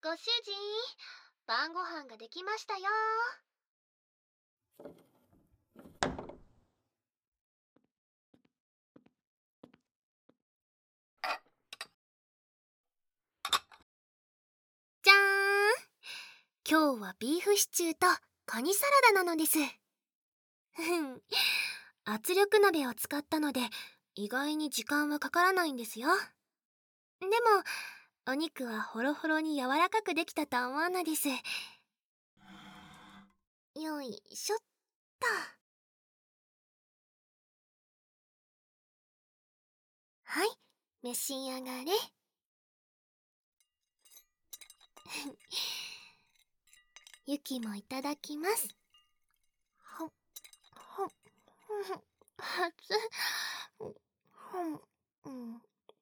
ご主人、晩ご飯ができましたよ。じゃーん。今日はビーフシチューとカニサラダなのです。圧力鍋を使ったので意外に時間はかからないんですよ。でもお肉はホロホロに柔らかくできたと思うのです。よいしょっと。はい、召し上がれ。ゆきもいただきます。ほっほっほっはつほんうん、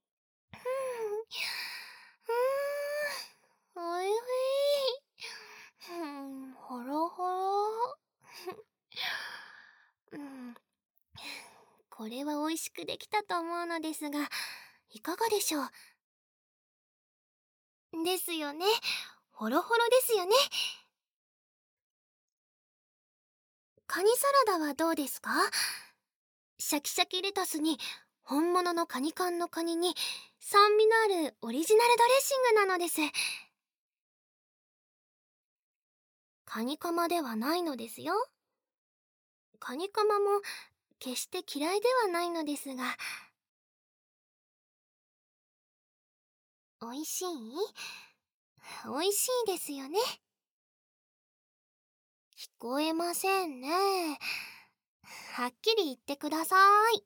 おいしい。ほろほろ。これは美味しくできたと思うのですが、いかがでしょう。ですよね。ほろほろですよね。カニサラダはどうですか？シャキシャキレタスに本物のカニ缶のカニに酸味のあるオリジナルドレッシングなのです。カニカマではないのですよ。カニカマも決して嫌いではないのですが。美味しい？美味しいですよね。聞こえませんね。はっきり言ってください。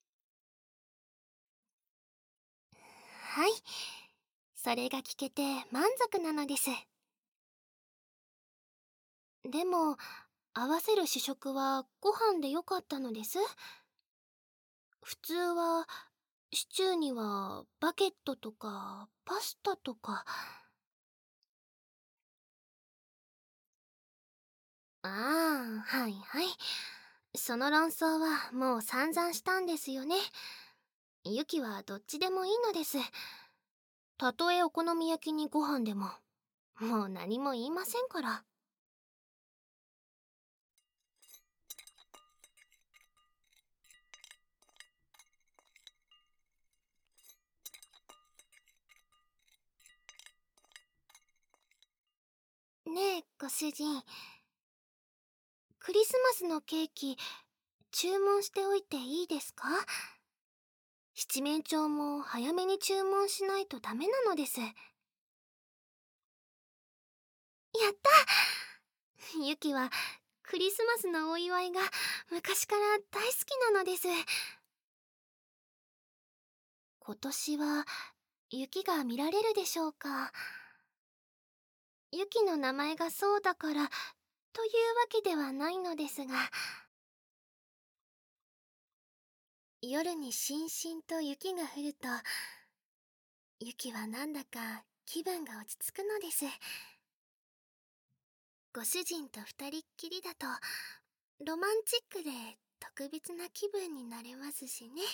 はい。それが聞けて満足なのです。でも、合わせる主食はご飯でよかったのです。普通は、シチューにはバゲットとかパスタとか。ああ、はいはい。その論争はもう散々したんですよね。ユキはどっちでもいいのです。たとえお好み焼きにご飯でも、もう何も言いませんから。ねえ、ご主人。クリスマスのケーキ、注文しておいていいですか？七面鳥も早めに注文しないとダメなのです。やったユキはクリスマスのお祝いが昔から大好きなのです。今年は雪が見られるでしょうか？ユキの名前がそうだからというわけではないのですが、夜にしんしんと雪が降ると、ユキはなんだか気分が落ち着くのです。ご主人と二人っきりだとロマンチックで特別な気分になれますしね。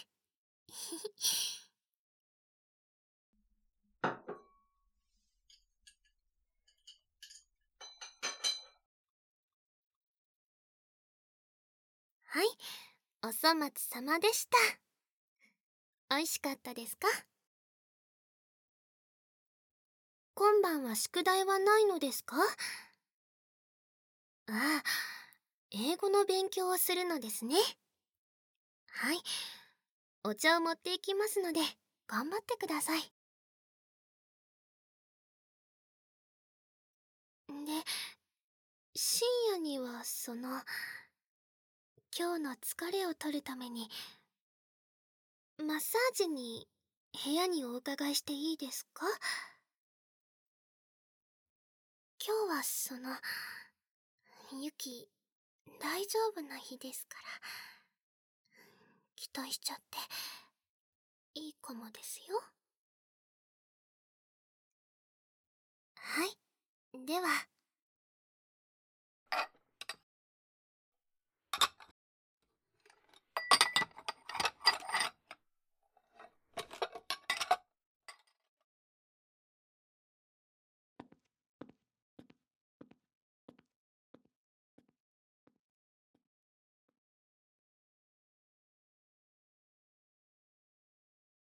はい、お粗末様でした。美味しかったですか？今晩は宿題はないのですか？ああ、英語の勉強をするのですね。はい、お茶を持っていきますので頑張ってください。で、深夜には今日の疲れを取るためにマッサージに部屋にお伺いしていいですか？今日はユキ大丈夫な日ですから、期待しちゃっていいかもですよ。はい、では。